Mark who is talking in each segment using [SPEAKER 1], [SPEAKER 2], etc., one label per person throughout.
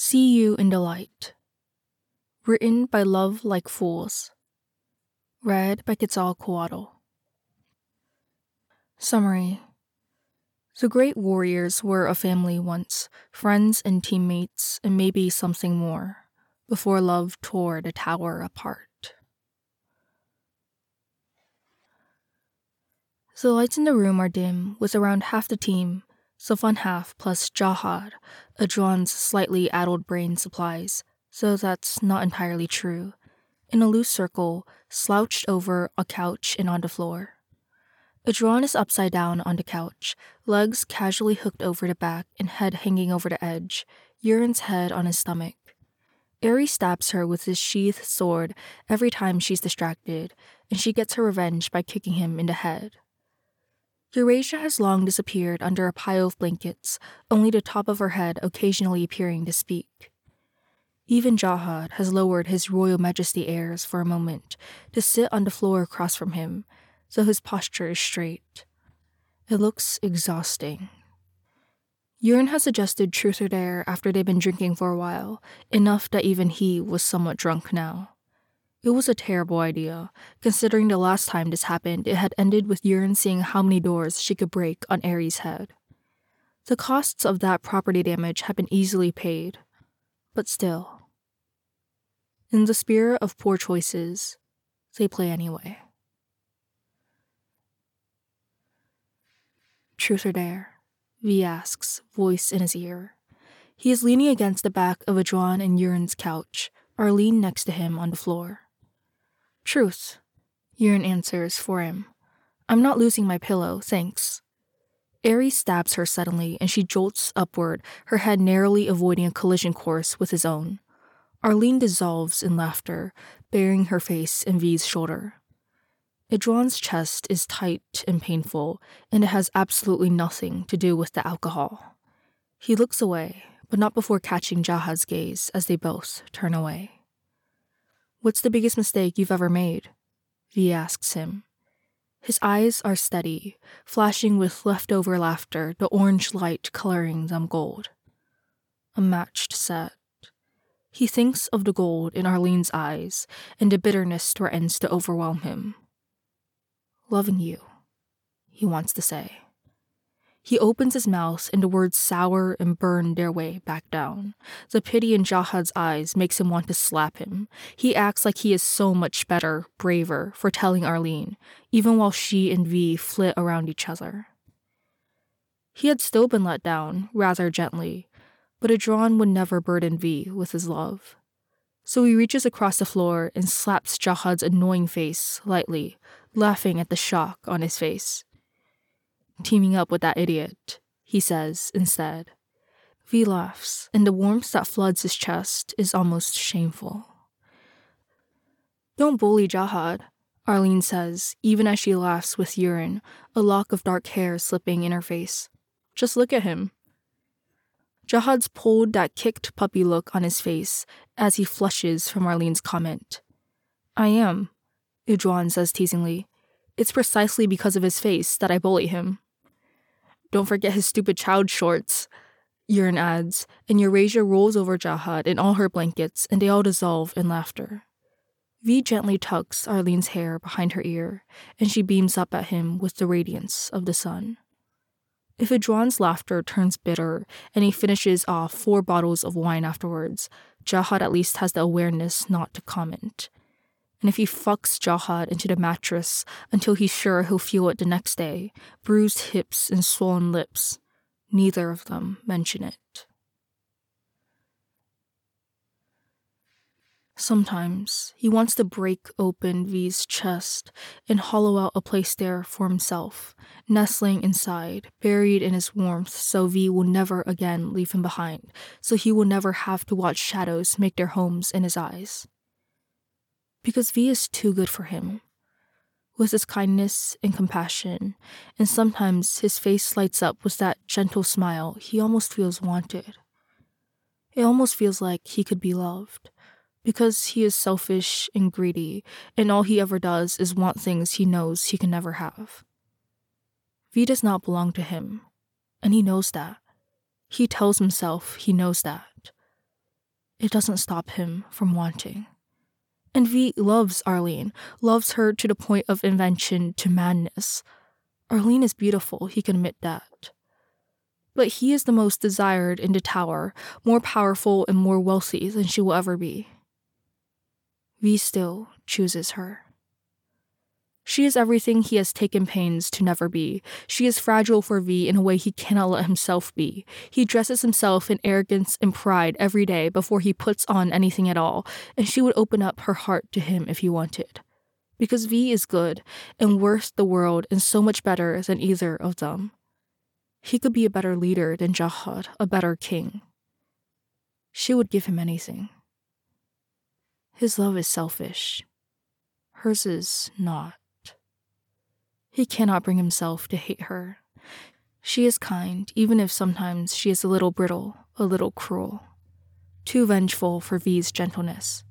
[SPEAKER 1] See You in the Light. Written by Love Like Fools. Read by Quetzalcoatl. Summary. The Great Warriors were a family once, friends and teammates, and maybe something more, before love tore the tower apart. The lights in the room are dim, with around half the team, the fun half plus Jahad, Adran's slightly addled brain supplies, so that's not entirely true, in a loose circle, slouched over a couch and on the floor. Adran is upside down on the couch, legs casually hooked over the back and head hanging over the edge, Yurin's head on his stomach. Ares stabs her with his sheathed sword every time she's distracted, and she gets her revenge by kicking him in the head. Eurasia has long disappeared under a pile of blankets, only the top of her head occasionally appearing to speak. Even Jahad has lowered his royal majesty airs for a moment to sit on the floor across from him, so his posture is straight. It looks exhausting. Yurin has suggested truth or dare after they've been drinking for a while, enough that even he was somewhat drunk now. It was a terrible idea, considering the last time this happened it had ended with Yurin seeing how many doors she could break on Ares' head. The costs of that property damage had been easily paid, but still. In the spirit of poor choices, they play anyway. Truth or dare? V asks, voice in his ear. He is leaning against the back of Adran and Yurin's couch, Arlene next to him on the floor. Truth, Yurin answers for him. I'm not losing my pillow, thanks. Ares stabs her suddenly and she jolts upward, her head narrowly avoiding a collision course with his own. Arlene dissolves in laughter, burying her face in V's shoulder. Adran's chest is tight and painful, and it has absolutely nothing to do with the alcohol. He looks away, but not before catching Jahad's gaze as they both turn away. What's the biggest mistake you've ever made? V asks him. His eyes are steady, flashing with leftover laughter, the orange light coloring them gold. A matched set. He thinks of the gold in Arlene's eyes, and the bitterness threatens to overwhelm him. Loving you, he wants to say. He opens his mouth and the words sour and burn their way back down. The pity in Jahad's eyes makes him want to slap him. He acts like he is so much better, braver, for telling Arlene, even while she and V flit around each other. He had still been let down, rather gently, but Adran would never burden V with his love. So he reaches across the floor and slaps Jahad's annoying face lightly, laughing at the shock on his face. Teaming up with that idiot, he says instead. V laughs, and the warmth that floods his chest is almost shameful. Don't bully Jahad, Arlene says, even as she laughs with Yurin, a lock of dark hair slipping in her face. Just look at him. Jahad's pulled that kicked puppy look on his face as he flushes from Arlene's comment. I am, Adran says teasingly. It's precisely because of his face that I bully him. Don't forget his stupid child shorts, Yurin adds, and Eurasia rolls over Jahad in all her blankets and they all dissolve in laughter. V gently tucks Arlene's hair behind her ear, and she beams up at him with the radiance of the sun. If Adran's laughter turns bitter and he finishes off 4 bottles of wine afterwards, Jahad at least has the awareness not to comment. And if he fucks Jahad into the mattress until he's sure he'll feel it the next day, bruised hips and swollen lips, neither of them mention it. Sometimes he wants to break open V's chest and hollow out a place there for himself, nestling inside, buried in his warmth so V will never again leave him behind, so he will never have to watch shadows make their homes in his eyes. Because V is too good for him. With his kindness and compassion, and sometimes his face lights up with that gentle smile, he almost feels wanted. It almost feels like he could be loved. Because he is selfish and greedy, and all he ever does is want things he knows he can never have. V does not belong to him, and he knows that. He tells himself he knows that. it doesn't stop him from wanting. And V loves Arlene, loves her to the point of invention to madness. Arlene is beautiful, he can admit that. But he is the most desired in the tower, more powerful and more wealthy than she will ever be. V still chooses her. She is everything he has taken pains to never be. She is fragile for V in a way he cannot let himself be. He dresses himself in arrogance and pride every day before he puts on anything at all, and she would open up her heart to him if he wanted. Because V is good and worth the world and so much better than either of them. He could be a better leader than Jahad, a better king. She would give him anything. His love is selfish. Hers is not. He cannot bring himself to hate her. She is kind, even if sometimes she is a little brittle, a little cruel. Too vengeful for V's gentleness.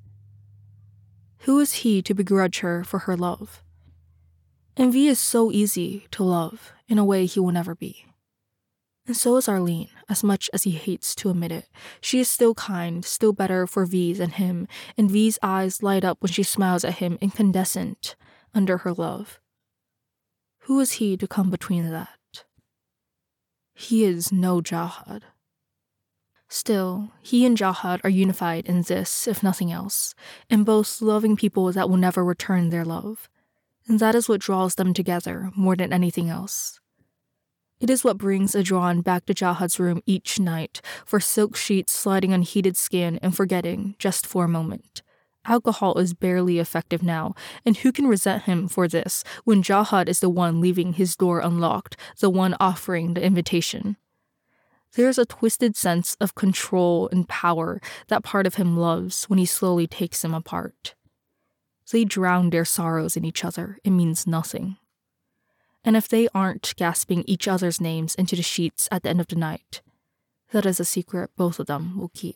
[SPEAKER 1] Who is he to begrudge her for her love? And V is so easy to love in a way he will never be. And so is Arlene, as much as he hates to admit it. She is still kind, still better for V than him, and V's eyes light up when she smiles at him incandescent under her love. Who is he to come between that? He is no Jahad. Still, he and Jahad are unified in this, if nothing else, in both loving people that will never return their love. And that is what draws them together more than anything else. It is what brings Adran back to Jahad's room each night, for silk sheets sliding on heated skin and forgetting, just for a moment. Alcohol is barely effective now, and who can resent him for this when Jahad is the one leaving his door unlocked, the one offering the invitation? There is a twisted sense of control and power that part of him loves when he slowly takes him apart. They drown their sorrows in each other, it means nothing. And if they aren't gasping each other's names into the sheets at the end of the night, that is a secret both of them will keep.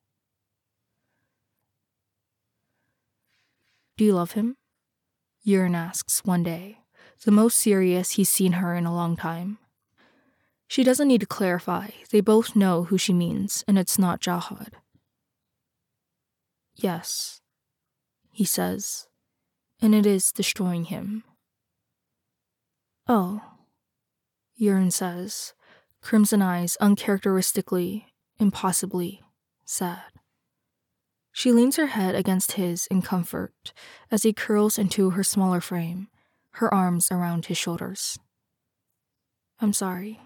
[SPEAKER 1] Do you love him? Yurin asks one day, the most serious he's seen her in a long time. She doesn't need to clarify, they both know who she means, and it's not Jahad. Yes, he says, and it is destroying him. Oh, Yurin says, crimson eyes uncharacteristically, impossibly sad. She leans her head against his in comfort as he curls into her smaller frame, her arms around his shoulders. I'm sorry.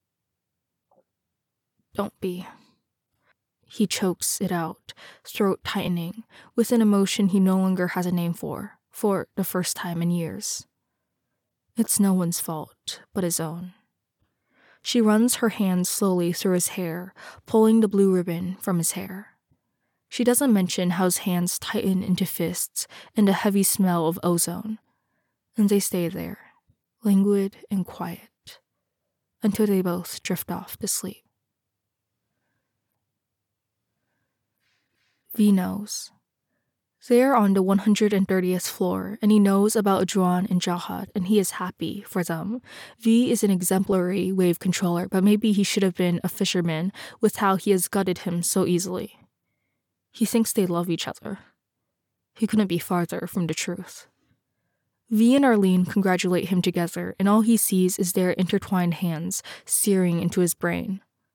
[SPEAKER 1] Don't be. He chokes it out, throat tightening, with an emotion he no longer has a name for the first time in years. It's no one's fault but his own. She runs her hands slowly through his hair, pulling the blue ribbon from his hair. She doesn't mention how his hands tighten into fists and a heavy smell of ozone, and they stay there, languid and quiet, until they both drift off to sleep. V knows. They are on the 130th floor, and he knows about Adran and Jahad, and he is happy for them. V is an exemplary wave controller, but maybe he should have been a fisherman with how he has gutted him so easily. He thinks they love each other. He couldn't be farther from the truth. V and Arlene congratulate him together, and all he sees is their intertwined hands searing into his brain.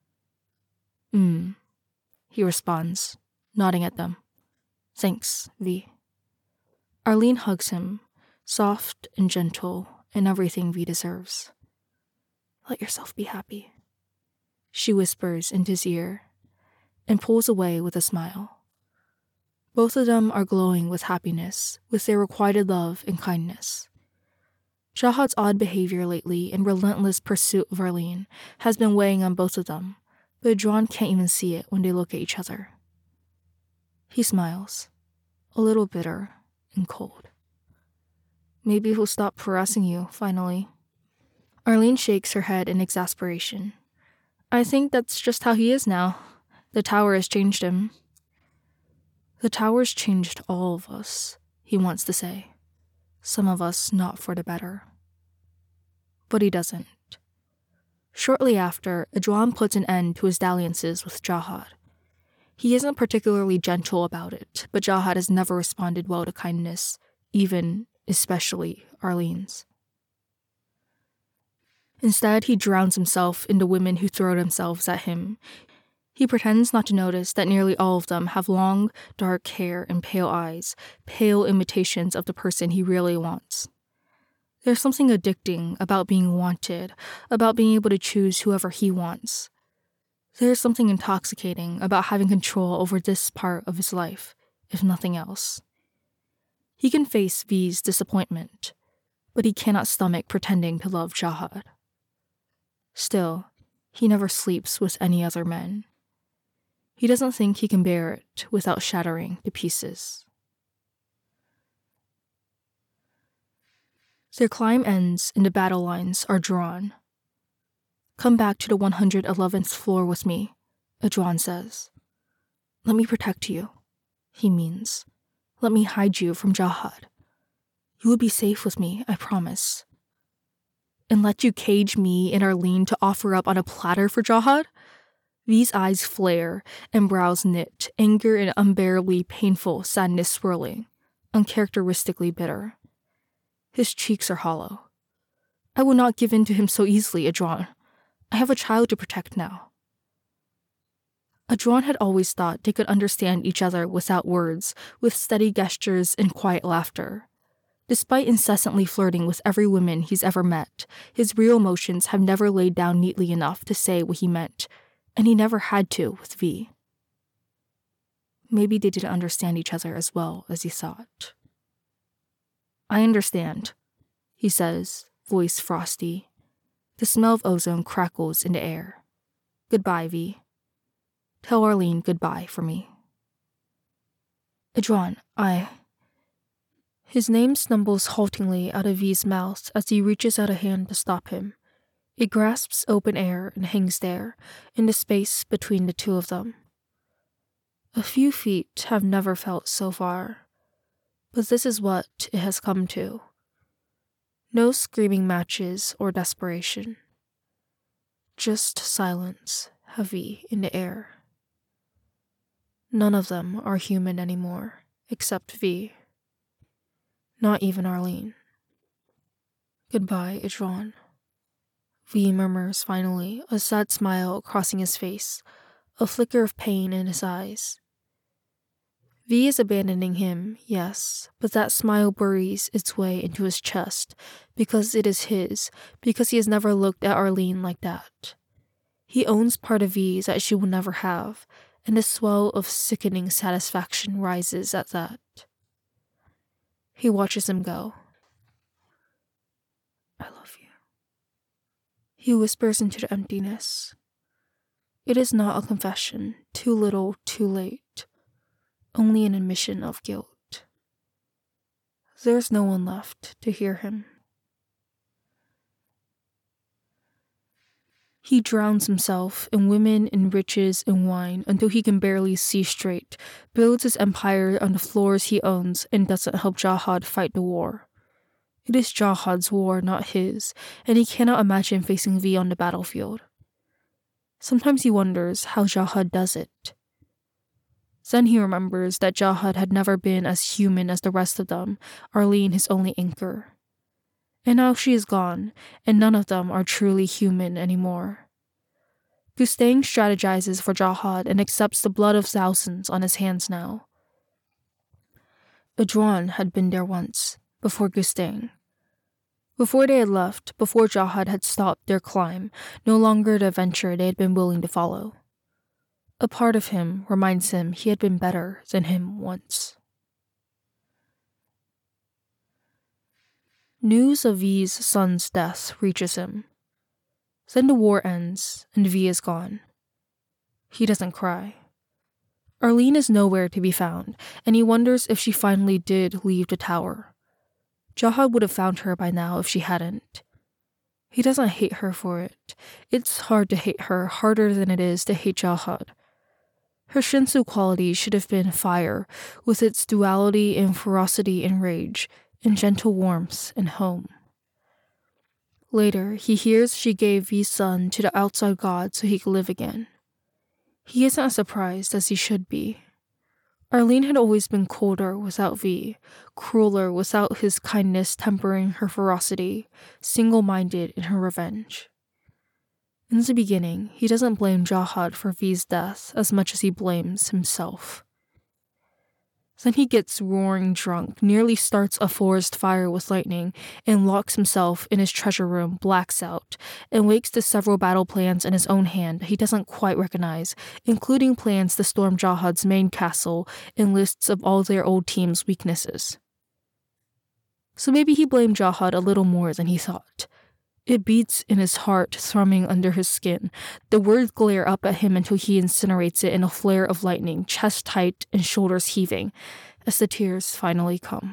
[SPEAKER 1] He responds, nodding at them. Thanks, V. Arlene hugs him, soft and gentle, and everything V deserves. Let yourself be happy, she whispers into his ear, and pulls away with a smile. Both of them are glowing with happiness, with their requited love and kindness. Jahad's odd behavior lately and relentless pursuit of Arlene has been weighing on both of them, but Adran can't even see it when they look at each other. He smiles, a little bitter and cold. Maybe he'll stop harassing you, finally. Arlene shakes her head in exasperation. I think that's just how he is now. The tower has changed him. The tower's changed all of us, he wants to say. Some of us not for the better. But he doesn't. Shortly after, Adran puts an end to his dalliances with Jahad. He isn't particularly gentle about it, but Jahad has never responded well to kindness, especially Arlene's. Instead, he drowns himself in the women who throw themselves at him. He pretends not to notice that nearly all of them have long, dark hair and pale eyes, pale imitations of the person he really wants. There's something addicting about being wanted, about being able to choose whoever he wants. There's something intoxicating about having control over this part of his life, if nothing else. He can face V's disappointment, but he cannot stomach pretending to love Jahad. Still, he never sleeps with any other men. He doesn't think he can bear it without shattering to pieces. Their climb ends and the battle lines are drawn. "Come back to the 111th floor with me," Adran says. "Let me protect you," he means. "Let me hide you from Jahad. You will be safe with me, I promise." "And let you cage me and Arlene to offer up on a platter for Jahad?" V's eyes flare and brows knit, anger and unbearably painful sadness swirling, uncharacteristically bitter. His cheeks are hollow. "I will not give in to him so easily, Adran. I have a child to protect now." Adran had always thought they could understand each other without words, with steady gestures and quiet laughter. Despite incessantly flirting with every woman he's ever met, his real emotions have never laid down neatly enough to say what he meant, and he never had to with V. Maybe they didn't understand each other as well as he thought. "I understand," he says, voice frosty. The smell of ozone crackles in the air. "Goodbye, V. Tell Arlene goodbye for me." "Adran, His name stumbles haltingly out of V's mouth as he reaches out a hand to stop him. It grasps open air and hangs there, in the space between the two of them. A few feet have never felt so far, but this is what it has come to. No screaming matches or desperation. Just silence, heavy in the air. None of them are human anymore, except V. Not even Arlene. "Goodbye, Adran," V murmurs finally, a sad smile crossing his face, a flicker of pain in his eyes. V is abandoning him, yes, but that smile buries its way into his chest, because it is his, because he has never looked at Arlene like that. He owns part of V that she will never have, and a swell of sickening satisfaction rises at that. He watches him go. "I love you," he whispers into the emptiness. It is not a confession, too little, too late. Only an admission of guilt. There's no one left to hear him. He drowns himself in women and riches and wine until he can barely see straight, builds his empire on the floors he owns, and doesn't help Jahad fight the war. It is Jahad's war, not his, and he cannot imagine facing V on the battlefield. Sometimes he wonders how Jahad does it. Then he remembers that Jahad had never been as human as the rest of them, Arlene his only anchor. And now she is gone, and none of them are truly human anymore. Gustang strategizes for Jahad and accepts the blood of thousands on his hands now. Adran had been there once, before Gustang. Before they had left, before Jahad had stopped their climb, no longer the adventure they had been willing to follow. A part of him reminds him he had been better than him once. News of V's son's death reaches him. Then the war ends, and V is gone. He doesn't cry. Arlene is nowhere to be found, and he wonders if she finally did leave the tower. Jahad would have found her by now if she hadn't. He doesn't hate her for it. It's hard to hate her, harder than it is to hate Jahad. Her Shinsu quality should have been fire, with its duality in ferocity and rage, and gentle warmth and home. Later, he hears she gave V's son to the outside god so he could live again. He isn't as surprised as he should be. Arlene had always been colder without V, crueler without his kindness tempering her ferocity, single-minded in her revenge. In the beginning, he doesn't blame Jahad for V's death as much as he blames himself. Then he gets roaring drunk, nearly starts a forest fire with lightning, and locks himself in his treasure room, blacks out, and wakes to several battle plans in his own hand he doesn't quite recognize, including plans to storm Jahad's main castle and lists of all their old team's weaknesses. So maybe he blamed Jahad a little more than he thought. It beats in his heart, thrumming under his skin. The words glare up at him until he incinerates it in a flare of lightning, chest tight and shoulders heaving, as the tears finally come.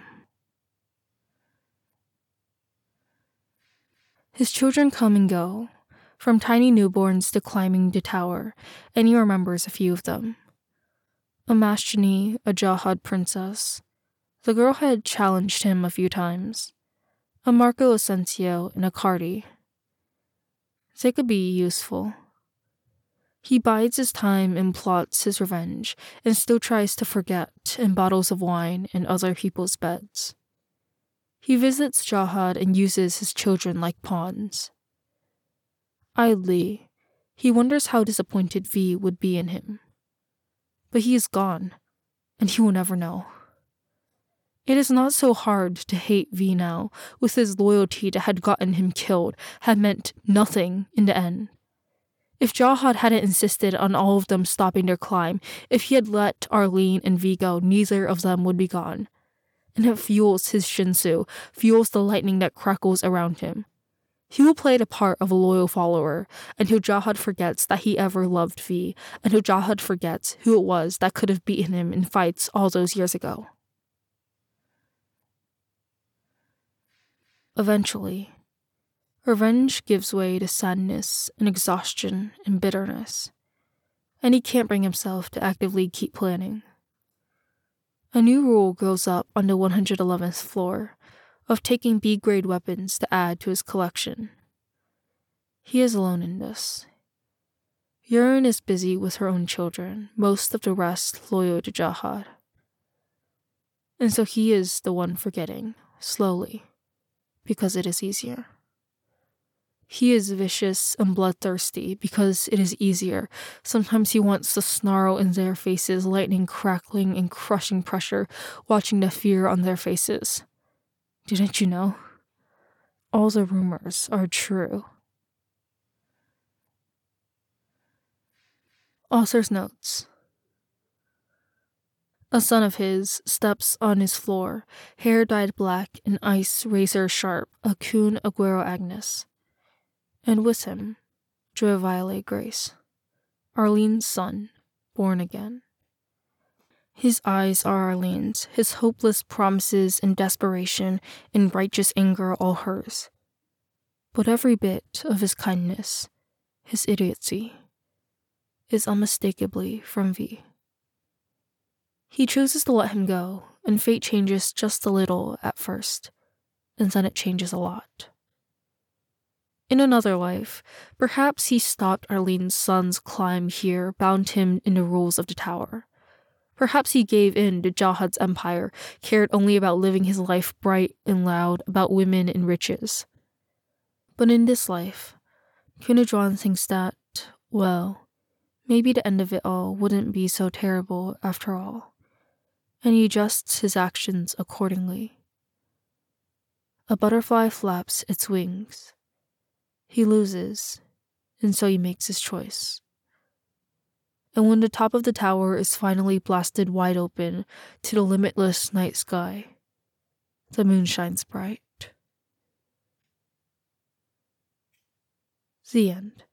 [SPEAKER 1] His children come and go, from tiny newborns to climbing the tower, and he remembers a few of them. Amashjini, a Jahad princess. The girl had challenged him a few times. A Marco Asensio and a Cardi. They could be useful. He bides his time and plots his revenge, and still tries to forget in bottles of wine and other people's beds. He visits Jahad and uses his children like pawns. Idly, he wonders how disappointed V would be in him. But he is gone, and he will never know. It is not so hard to hate V now, with his loyalty that had gotten him killed, had meant nothing in the end. If Jahad hadn't insisted on all of them stopping their climb, if he had let Arlene and V go, neither of them would be gone. And it fuels his Shinsu, fuels the lightning that crackles around him. He will play the part of a loyal follower, until Jahad forgets that he ever loved V, until Jahad forgets who it was that could have beaten him in fights all those years ago. Eventually, revenge gives way to sadness and exhaustion and bitterness, and he can't bring himself to actively keep planning. A new rule grows up on the 111th floor of taking B-grade weapons to add to his collection. He is alone in this. Yurin is busy with her own children, most of the rest loyal to Jahad. And so he is the one forgetting, slowly, because it is easier. He is vicious and bloodthirsty because it is easier. Sometimes he wants to snarl in their faces, lightning crackling and crushing pressure, watching the fear on their faces. Didn't you know? All the rumors are true. Author's notes. A son of his steps on his floor, hair dyed black and ice razor sharp, a Kun Aguero Agnes. And with him, Joy Violet Grace, Arlene's son, born again. His eyes are Arlene's, his hopeless promises and desperation and righteous anger all hers. But every bit of his kindness, his idiocy, is unmistakably from V. He chooses to let him go, and fate changes just a little at first, and then it changes a lot. In another life, perhaps he stopped Arlene's son's climb here, bound him in the rules of the tower. Perhaps he gave in to Jahad's empire, cared only about living his life bright and loud, about women and riches. But in this life, Kunadron thinks that, well, maybe the end of it all wouldn't be so terrible after all. And he adjusts his actions accordingly. A butterfly flaps its wings. He loses, and so he makes his choice. And when the top of the tower is finally blasted wide open to the limitless night sky, the moon shines bright. The end.